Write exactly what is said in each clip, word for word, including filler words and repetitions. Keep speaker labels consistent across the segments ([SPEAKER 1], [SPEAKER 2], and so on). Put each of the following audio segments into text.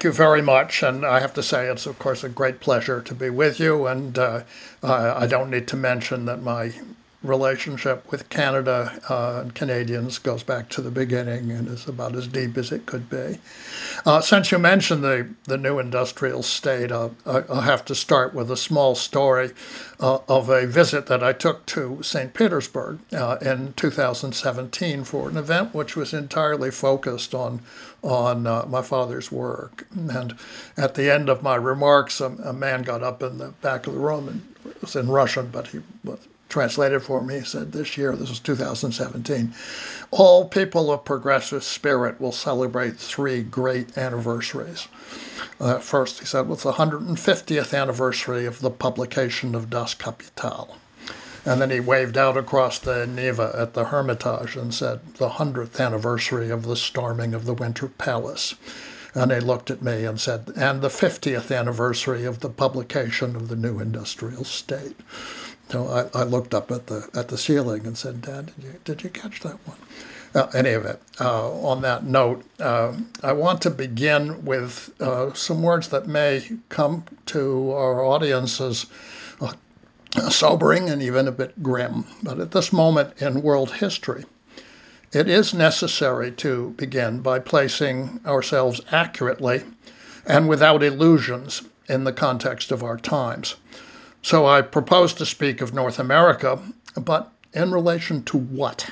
[SPEAKER 1] thank you very much. And I have to say, it's, of course, a great pleasure to be with you. And uh, I don't need to mention that my relationship with Canada uh, and Canadians goes back to the beginning and is about as deep as it could be. Uh, since you mentioned the, the new industrial state, uh, I'll have to start with a small story uh, of a visit that I took to Saint Petersburg uh, in two thousand seventeen for an event which was entirely focused on on uh, my father's work. And at the end of my remarks, a, a man got up in the back of the room, and it was in Russian, but he was translated for me. He said, "This year, this was two thousand seventeen, all people of progressive spirit will celebrate three great anniversaries." Uh, first, he said, was the one hundred fiftieth anniversary of the publication of Das Kapital. And then he waved out across the Neva at the Hermitage and said, the one hundredth anniversary of the storming of the Winter Palace. And he looked at me and said, and the fiftieth anniversary of the publication of the new industrial state. So I, I looked up at the at the ceiling and said, "Dad, did you, did you catch that one?" Uh, any of it. Uh, on that note, uh, I want to begin with uh, some words that may come to our audience as uh, sobering and even a bit grim. But at this moment in world history, it is necessary to begin by placing ourselves accurately and without illusions in the context of our times. So I propose to speak of North America, but in relation to what?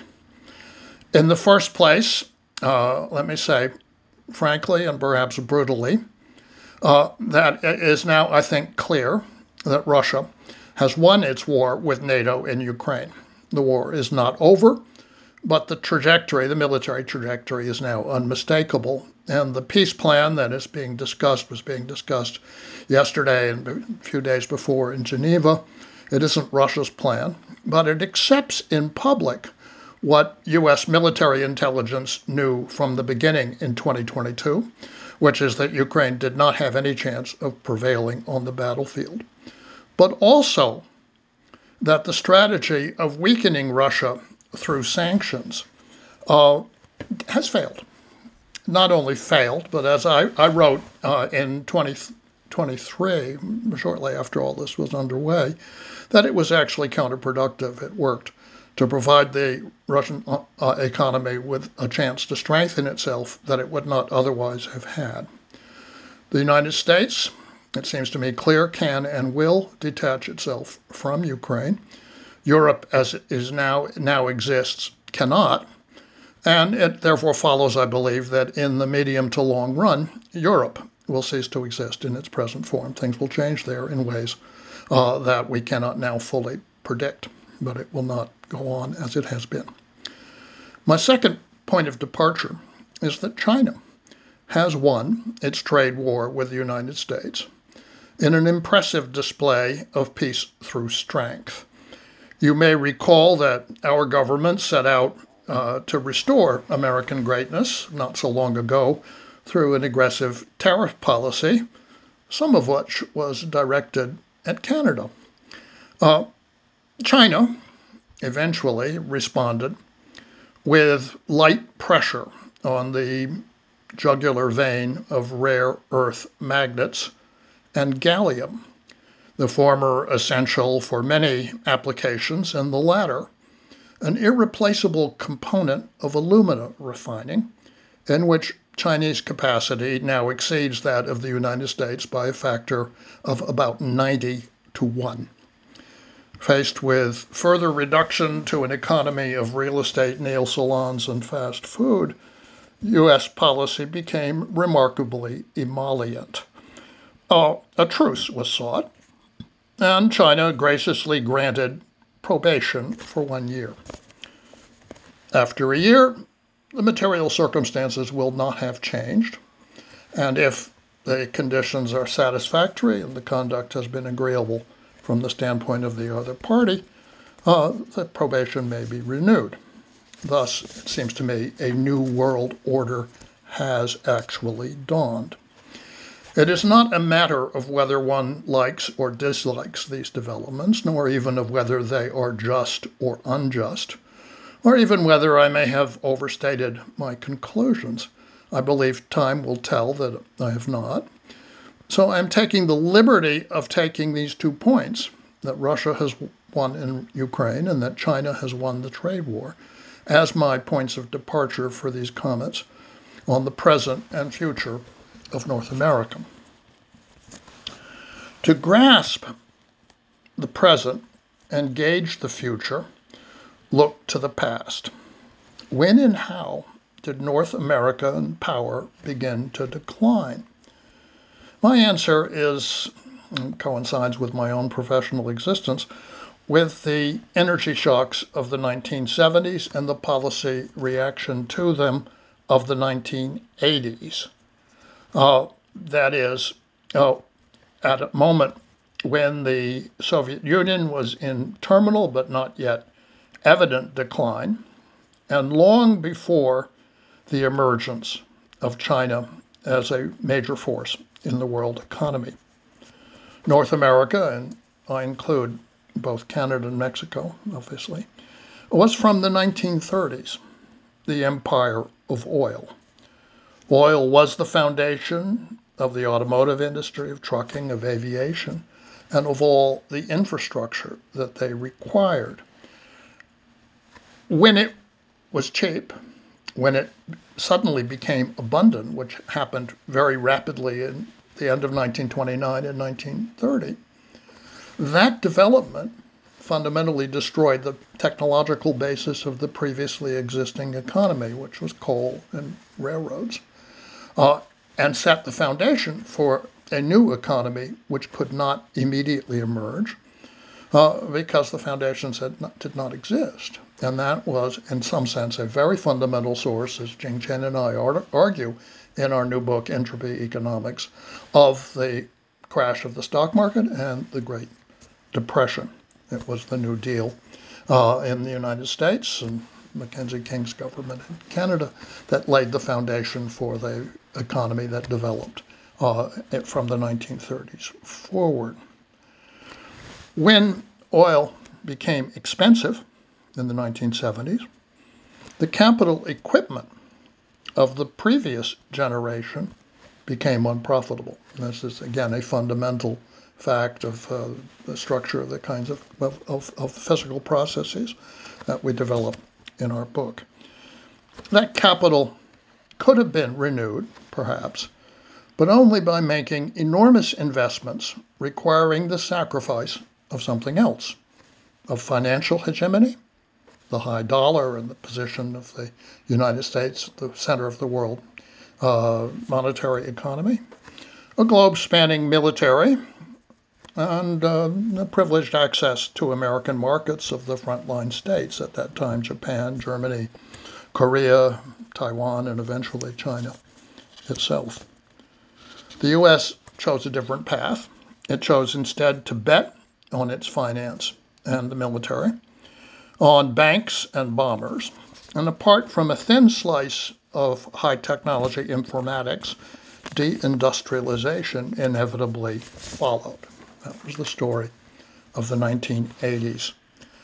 [SPEAKER 1] In the first place, uh, let me say, frankly and perhaps brutally, uh, that it is now, I think, clear that Russia has won its war with NATO in Ukraine. The war is not over, but the trajectory, the military trajectory, is now unmistakable. And the peace plan that is being discussed was being discussed yesterday and a few days before in Geneva. It isn't Russia's plan, but it accepts in public what U S military intelligence knew from the beginning in twenty twenty-two, which is that Ukraine did not have any chance of prevailing on the battlefield, but also that the strategy of weakening Russia through sanctions uh, has failed. Not only failed, but as I, I wrote uh, in twenty twenty-three, shortly after all this was underway, that it was actually counterproductive. It worked to provide the Russian uh, economy with a chance to strengthen itself that it would not otherwise have had. The United States, it seems to me clear, can and will detach itself from Ukraine. Europe, as it is now, now exists, cannot. And it therefore follows, I believe, that in the medium to long run, Europe will cease to exist in its present form. Things will change there in ways uh, that we cannot now fully predict, but it will not go on as it has been. My second point of departure is that China has won its trade war with the United States in an impressive display of peace through strength. You may recall that our government set out uh, to restore American greatness not so long ago through an aggressive tariff policy, some of which was directed at Canada. Uh, China eventually responded with light pressure on the jugular vein of rare earth magnets and gallium, the former essential for many applications, and the latter an irreplaceable component of alumina refining, in which Chinese capacity now exceeds that of the United States by a factor of about ninety to one. Faced with further reduction to an economy of real estate, nail salons, and fast food, U S policy became remarkably emollient. Uh, a truce was sought, and China graciously granted probation for one year. After a year, the material circumstances will not have changed, and if the conditions are satisfactory and the conduct has been agreeable from the standpoint of the other party, uh, the probation may be renewed. Thus, it seems to me, a new world order has actually dawned. It is not a matter of whether one likes or dislikes these developments, nor even of whether they are just or unjust, or even whether I may have overstated my conclusions. I believe time will tell that I have not. So I'm taking the liberty of taking these two points, that Russia has won in Ukraine and that China has won the trade war, as my points of departure for these comments on the present and future of North America. To grasp the present and gauge the future, look to the past. When and how did North American power begin to decline? My answer is, coincides with my own professional existence, with the energy shocks of the nineteen seventies and the policy reaction to them of the nineteen eighties. Uh, that is, uh, at a moment when the Soviet Union was in terminal but not yet evident decline, and long before the emergence of China as a major force in the world economy. North America, and I include both Canada and Mexico, obviously, was from the nineteen thirties, the empire of oil. Oil was the foundation of the automotive industry, of trucking, of aviation, and of all the infrastructure that they required. When it was cheap, when it suddenly became abundant, which happened very rapidly in the end of nineteen twenty-nine and nineteen thirty, that development fundamentally destroyed the technological basis of the previously existing economy, which was coal and railroads, uh, and set the foundation for a new economy which could not immediately emerge uh, because the foundations had not, did not exist. And that was, in some sense, a very fundamental source, as Jing Chen and I argue in our new book, Entropy Economics, of the crash of the stock market and the Great Depression. It was the New Deal uh, in the United States and Mackenzie King's government in Canada that laid the foundation for the economy that developed uh, from the nineteen thirties forward. When oil became expensive in the nineteen seventies, the capital equipment of the previous generation became unprofitable. And this is, again, a fundamental fact of uh, the structure of the kinds of, of, of, of physical processes that we develop in our book. That capital could have been renewed, perhaps, but only by making enormous investments requiring the sacrifice of something else, of financial hegemony, the high dollar and the position of the United States at the center of the world uh, monetary economy, a globe-spanning military, and uh, privileged access to American markets of the frontline states at that time, Japan, Germany, Korea, Taiwan, and eventually China itself. The U S chose a different path. It chose instead to bet on its finance and the military, on banks and bombers, and apart from a thin slice of high technology informatics, deindustrialization inevitably followed. That was the story of the nineteen eighties.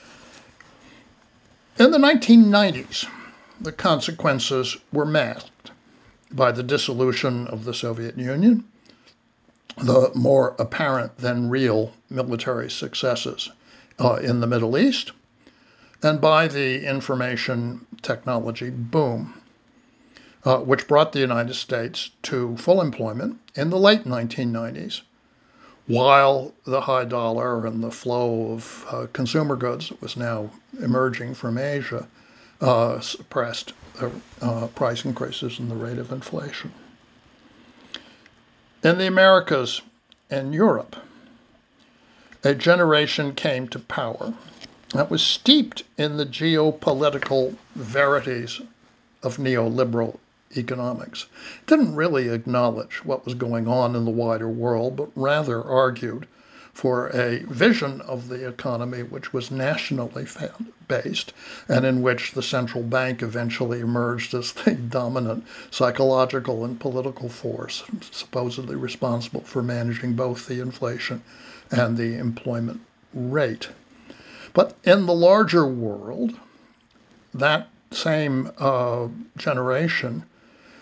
[SPEAKER 1] In the nineteen nineties, the consequences were masked by the dissolution of the Soviet Union, the more apparent than real military successes uh, in the Middle East, and by the information technology boom, uh, which brought the United States to full employment in the late nineteen nineties, while the high dollar and the flow of uh, consumer goods that was now emerging from Asia uh, suppressed the uh, price increases and the rate of inflation. In the Americas and Europe, a generation came to power that was steeped in the geopolitical verities of neoliberal economics. It didn't really acknowledge what was going on in the wider world, but rather argued for a vision of the economy which was nationally based and in which the central bank eventually emerged as the dominant psychological and political force, supposedly responsible for managing both the inflation and the employment rate. But in the larger world, that same uh, generation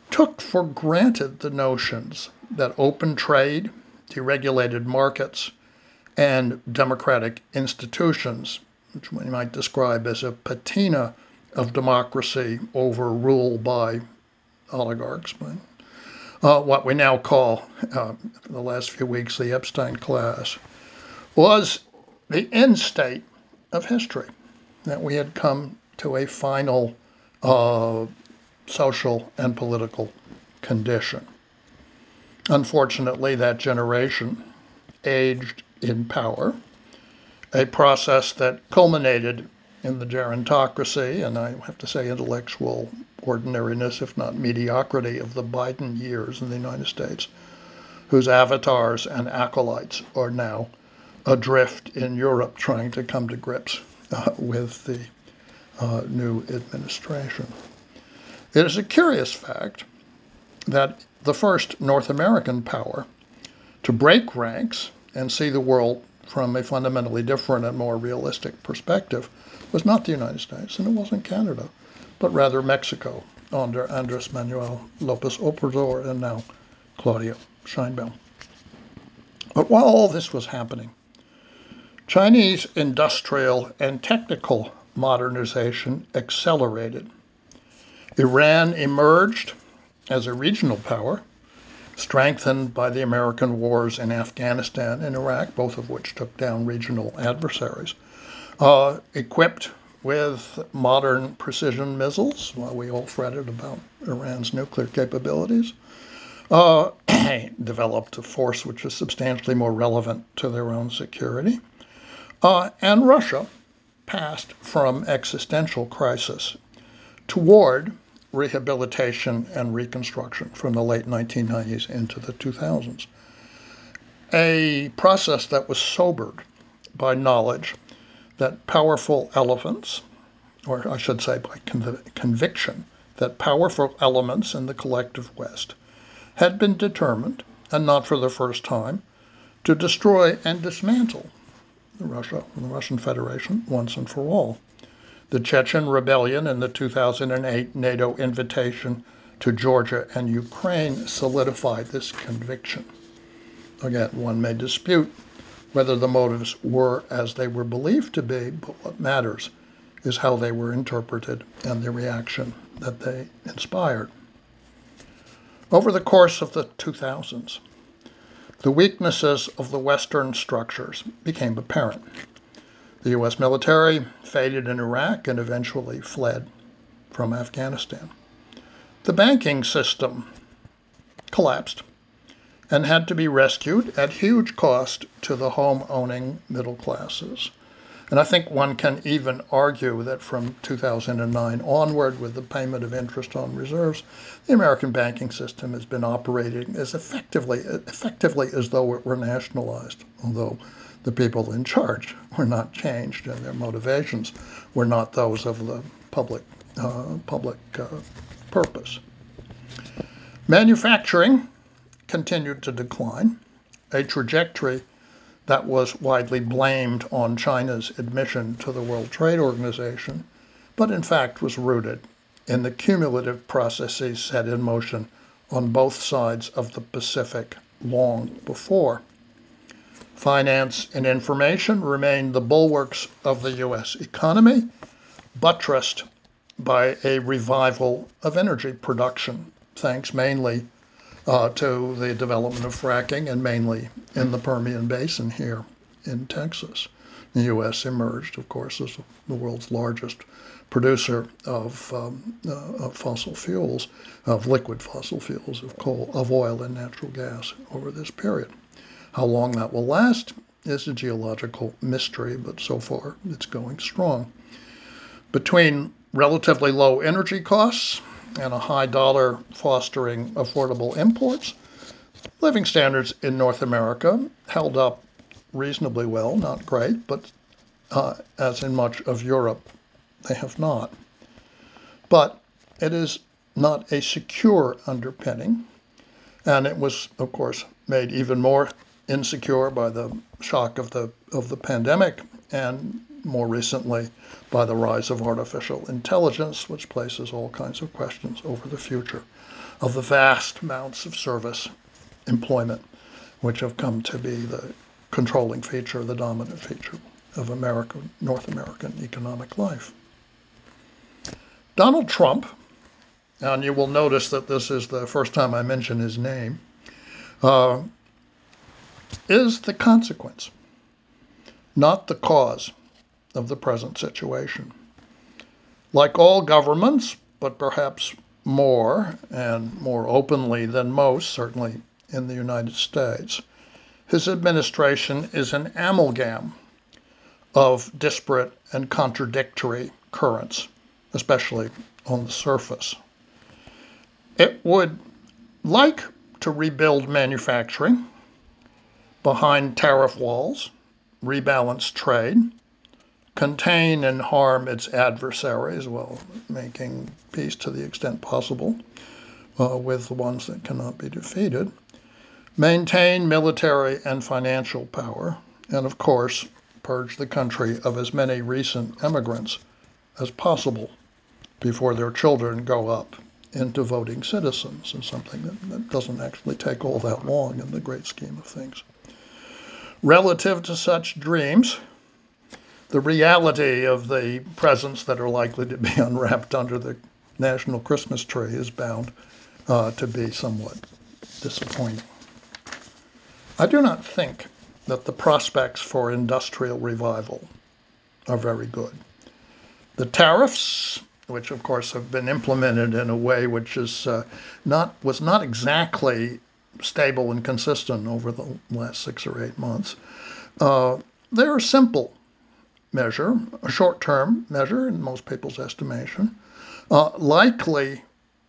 [SPEAKER 1] took for granted the notions that open trade, deregulated markets, and democratic institutions, which we might describe as a patina of democracy over rule by oligarchs, uh, what we now call, uh, for the last few weeks, the Epstein class, was the end state of history, that we had come to a final uh, social and political condition. Unfortunately, that generation aged in power, a process that culminated in the gerontocracy, and I have to say intellectual ordinariness, if not mediocrity, of the Biden years in the United States, whose avatars and acolytes are now adrift in Europe trying to come to grips uh, with the uh, new administration. It is a curious fact that the first North American power to break ranks and see the world from a fundamentally different and more realistic perspective was not the United States, and it wasn't Canada, but rather Mexico under Andrés Manuel López Obrador and now Claudia Sheinbaum. But while all this was happening, Chinese industrial and technical modernization accelerated. Iran emerged as a regional power, strengthened by the American wars in Afghanistan and Iraq, both of which took down regional adversaries, uh, equipped with modern precision missiles, while we all fretted about Iran's nuclear capabilities, uh, developed a force which is substantially more relevant to their own security. Uh, and Russia passed from existential crisis toward rehabilitation and reconstruction from the late nineteen nineties into the two thousands. A process that was sobered by knowledge that powerful elements, or I should say by conv- conviction, that powerful elements in the collective West had been determined, and not for the first time, to destroy and dismantle Russia, the Russian Federation, once and for all. The Chechen rebellion and the two thousand eight NATO invitation to Georgia and Ukraine solidified this conviction. Again, one may dispute whether the motives were as they were believed to be, but what matters is how they were interpreted and the reaction that they inspired. Over the course of the two thousands, the weaknesses of the Western structures became apparent. The U S military faded in Iraq and eventually fled from Afghanistan. The banking system collapsed and had to be rescued at huge cost to the home-owning middle classes. And I think one can even argue that from two thousand nine onward, with the payment of interest on reserves, the American banking system has been operating as effectively, effectively as though it were nationalized, although the people in charge were not changed and their motivations were not those of the public, uh, public uh, purpose. Manufacturing continued to decline, a trajectory that was widely blamed on China's admission to the World Trade Organization, but in fact was rooted in the cumulative processes set in motion on both sides of the Pacific long before. Finance and information remained the bulwarks of the U S economy, buttressed by a revival of energy production, thanks mainly uh, to the development of fracking and mainly in the Permian Basin here in Texas. The U S emerged, of course, as the world's largest producer of, um, uh, of fossil fuels, of liquid fossil fuels, of coal, of oil and natural gas over this period. How long that will last is a geological mystery, but so far it's going strong. Between relatively low energy costs and a high dollar fostering affordable imports, living standards in North America held up reasonably well, not great, but uh, as in much of Europe, they have not. But it is not a secure underpinning, and it was, of course, made even more insecure by the shock of the of the pandemic and more recently by the rise of artificial intelligence, which places all kinds of questions over the future of the vast amounts of service employment which have come to be the controlling feature, the dominant feature of American, North American economic life. Donald Trump, and you will notice that this is the first time I mention his name, uh, is the consequence, not the cause of the present situation. Like all governments, but perhaps more and more openly than most, certainly in the United States, his administration is an amalgam of disparate and contradictory currents, especially on the surface. It would like to rebuild manufacturing behind tariff walls, rebalance trade, contain and harm its adversaries while making peace to the extent possible uh, with the ones that cannot be defeated, maintain military and financial power, and of course, purge the country of as many recent immigrants as possible before their children grow up into voting citizens, and something that, that doesn't actually take all that long in the great scheme of things. Relative to such dreams, the reality of the presents that are likely to be unwrapped under the national Christmas tree is bound uh, to be somewhat disappointing. I do not think that the prospects for industrial revival are very good. The tariffs, which of course have been implemented in a way which is uh, not was not exactly stable and consistent over the last six or eight months, uh, they're a simple measure, a short-term measure in most people's estimation, uh, likely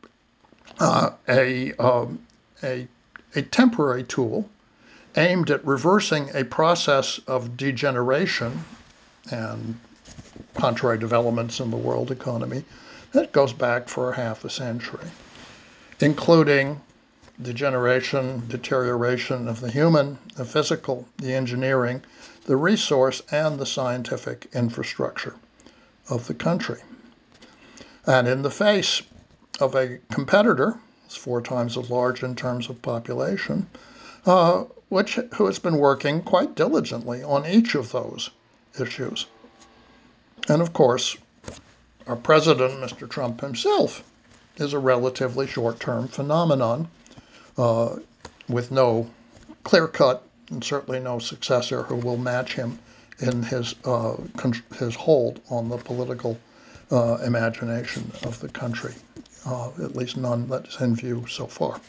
[SPEAKER 1] uh, a, um, a, a temporary tool aimed at reversing a process of degeneration and contrary developments in the world economy that goes back for half a century, including degeneration, deterioration of the human, the physical, the engineering, the resource, and the scientific infrastructure of the country. And in the face of a competitor, it's four times as large in terms of population, uh, which who has been working quite diligently on each of those issues. And of course, our president, Mister Trump himself, is a relatively short-term phenomenon uh, with no clear-cut and certainly no successor who will match him in his uh, con- his hold on the political uh, imagination of the country, uh, at least none that's in view so far.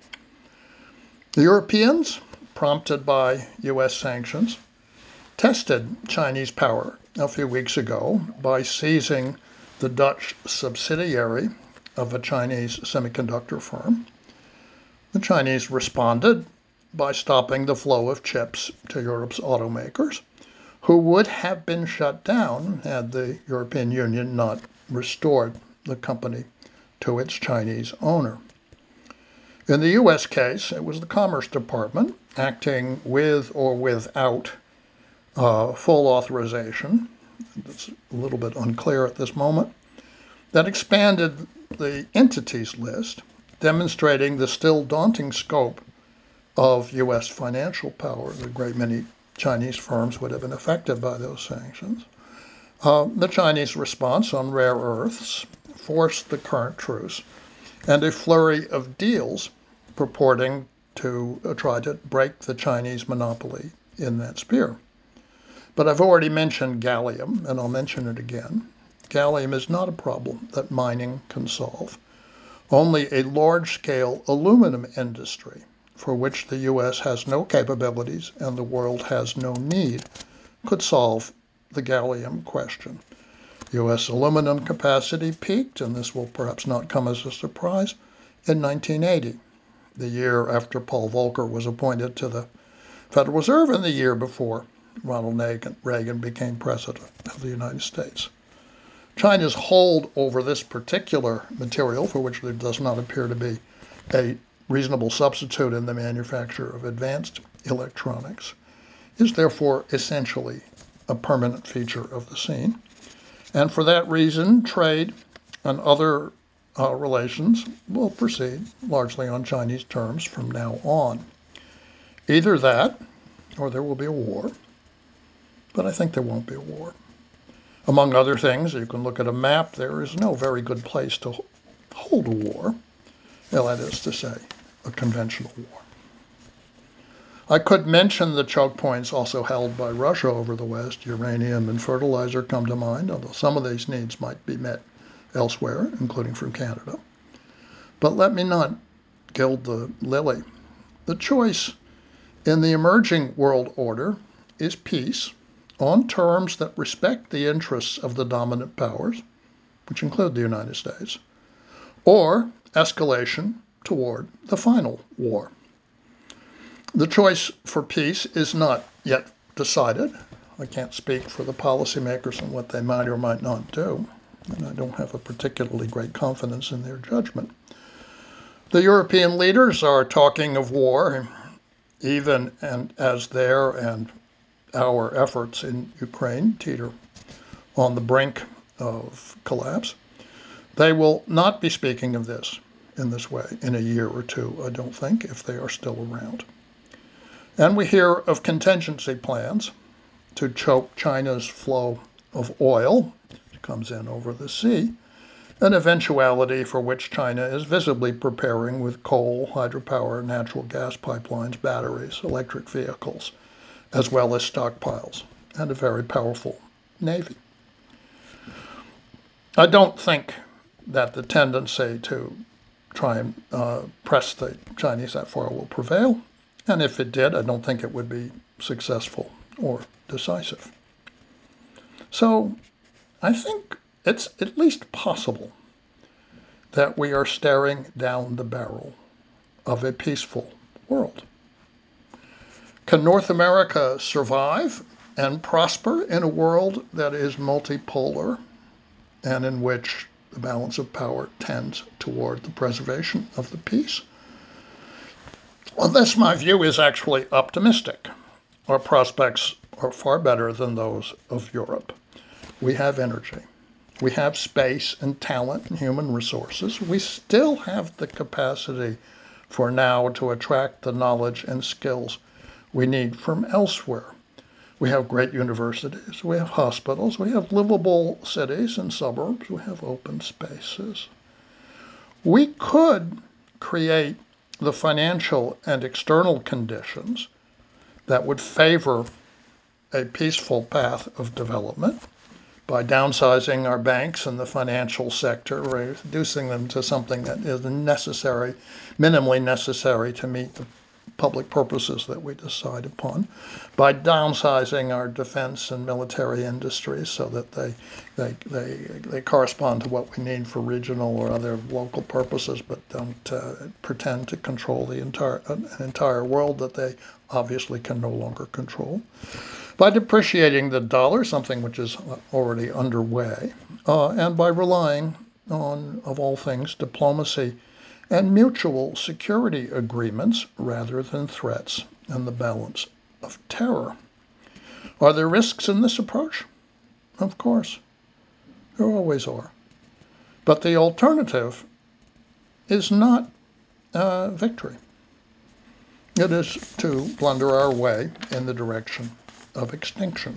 [SPEAKER 1] The Europeans, prompted by U S sanctions, tested Chinese power a few weeks ago by seizing the Dutch subsidiary of a Chinese semiconductor firm. The Chinese responded by stopping the flow of chips to Europe's automakers, who would have been shut down had the European Union not restored the company to its Chinese owner. In the U S case, it was the Commerce Department, acting with or without uh, full authorization, it's a little bit unclear at this moment, that expanded the entities list, demonstrating the still daunting scope of U S financial power. A great many Chinese firms would have been affected by those sanctions. Uh, the Chinese response on rare earths forced the current truce and a flurry of deals purporting to uh, try to break the Chinese monopoly in that sphere. But I've already mentioned gallium, and I'll mention it again. Gallium is not a problem that mining can solve. Only a large-scale aluminum industry, for which the U S has no capabilities and the world has no need, could solve the gallium question. U S aluminum capacity peaked, and this will perhaps not come as a surprise, in nineteen eighty, the year after Paul Volcker was appointed to the Federal Reserve and the year before Ronald Reagan became president of the United States. China's hold over this particular material, for which there does not appear to be a reasonable substitute in the manufacture of advanced electronics, is therefore essentially a permanent feature of the scene. And for that reason, trade and other uh, relations will proceed largely on Chinese terms from now on. Either that, or there will be a war, but I think there won't be a war. Among other things, you can look at a map, there is no very good place to hold a war, well, that is to say, a conventional war. I could mention the choke points also held by Russia over the West. Uranium and fertilizer come to mind, although some of these needs might be met elsewhere, including from Canada. But let me not gild the lily. The choice in the emerging world order is peace on terms that respect the interests of the dominant powers, which include the United States, or escalation toward the final war. The choice for peace is not yet decided. I can't speak for the policymakers and what they might or might not do, and I don't have a particularly great confidence in their judgment. The European leaders are talking of war, even and as their and our efforts in Ukraine teeter on the brink of collapse. They will not be speaking of this in this way in a year or two, I don't think, if they are still around. And we hear of contingency plans to choke China's flow of oil, which comes in over the sea, an eventuality for which China is visibly preparing with coal, hydropower, natural gas pipelines, batteries, electric vehicles, as well as stockpiles, and a very powerful navy. I don't think that the tendency to try and uh, press the Chinese that far will prevail. And if it did, I don't think it would be successful or decisive. So I think it's at least possible that we are staring down the barrel of a peaceful world. Can North America survive and prosper in a world that is multipolar and in which the balance of power tends toward the preservation of the peace? Well, this, my view, is actually optimistic. Our prospects are far better than those of Europe. We have energy. We have space and talent and human resources. We still have the capacity for now to attract the knowledge and skills we need from elsewhere. We have great universities. We have hospitals. We have livable cities and suburbs. We have open spaces. We could create the financial and external conditions that would favor a peaceful path of development by downsizing our banks and the financial sector, reducing them to something that is necessary, minimally necessary to meet the public purposes that we decide upon, by downsizing our defense and military industries so that they they they, they correspond to what we need for regional or other local purposes, but don't uh, pretend to control the entire an entire world that they obviously can no longer control. By depreciating the dollar, something which is already underway, uh, and by relying on, of all things, diplomacy and mutual security agreements rather than threats and the balance of terror. Are there risks in this approach? Of course. There always are. But the alternative is not uh, victory. It is to blunder our way in the direction of extinction.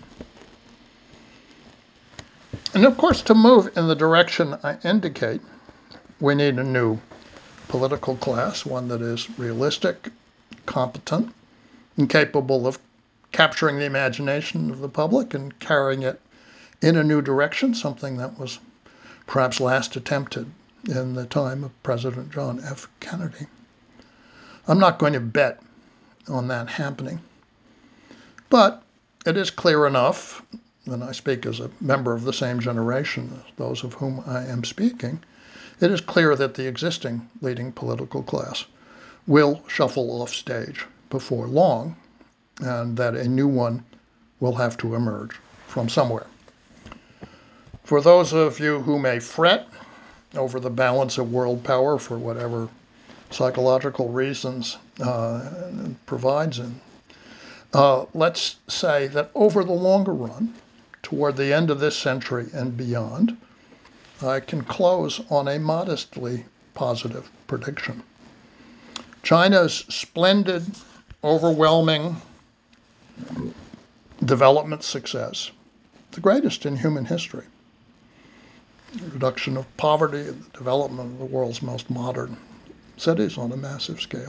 [SPEAKER 1] And of course, to move in the direction I indicate, we need a new political class, one that is realistic, competent, and capable of capturing the imagination of the public and carrying it in a new direction, something that was perhaps last attempted in the time of President John F. Kennedy. I'm not going to bet on that happening, but it is clear enough, and I speak as a member of the same generation as those of whom I am speaking, it is clear that the existing leading political class will shuffle off stage before long, and that a new one will have to emerge from somewhere. For those of you who may fret over the balance of world power for whatever psychological reasons uh, provides, and uh, let's say that over the longer run, toward the end of this century and beyond, I can close on a modestly positive prediction. China's splendid, overwhelming development success, the greatest in human history, the reduction of poverty and the development of the world's most modern cities on a massive scale,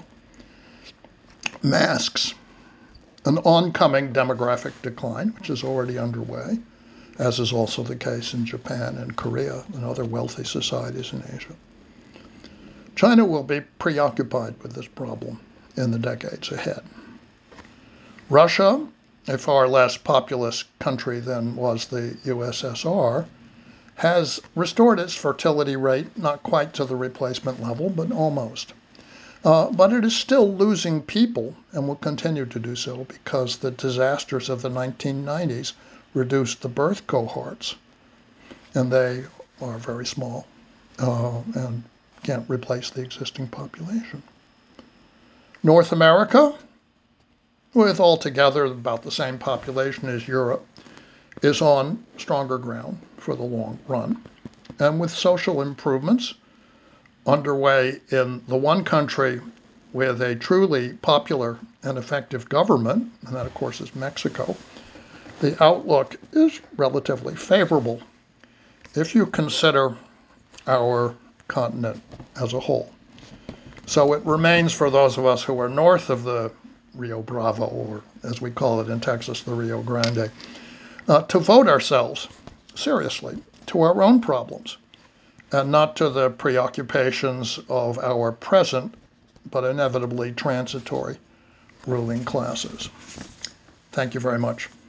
[SPEAKER 1] masks an oncoming demographic decline, which is already underway, as is also the case in Japan and Korea and other wealthy societies in Asia. China will be preoccupied with this problem in the decades ahead. Russia, a far less populous country than was the U S S R, has restored its fertility rate, not quite to the replacement level, but almost. Uh, but it is still losing people and will continue to do so because the disasters of the nineteen nineties reduced the birth cohorts, and they are very small uh, and can't replace the existing population. North America, with altogether about the same population as Europe, is on stronger ground for the long run. And with social improvements underway in the one country with a truly popular and effective government, and that, of course, is Mexico, the outlook is relatively favorable if you consider our continent as a whole. So it remains for those of us who are north of the Rio Bravo, or as we call it in Texas, the Rio Grande, uh, to vote ourselves seriously to our own problems and not to the preoccupations of our present, but inevitably transitory, ruling classes. Thank you very much.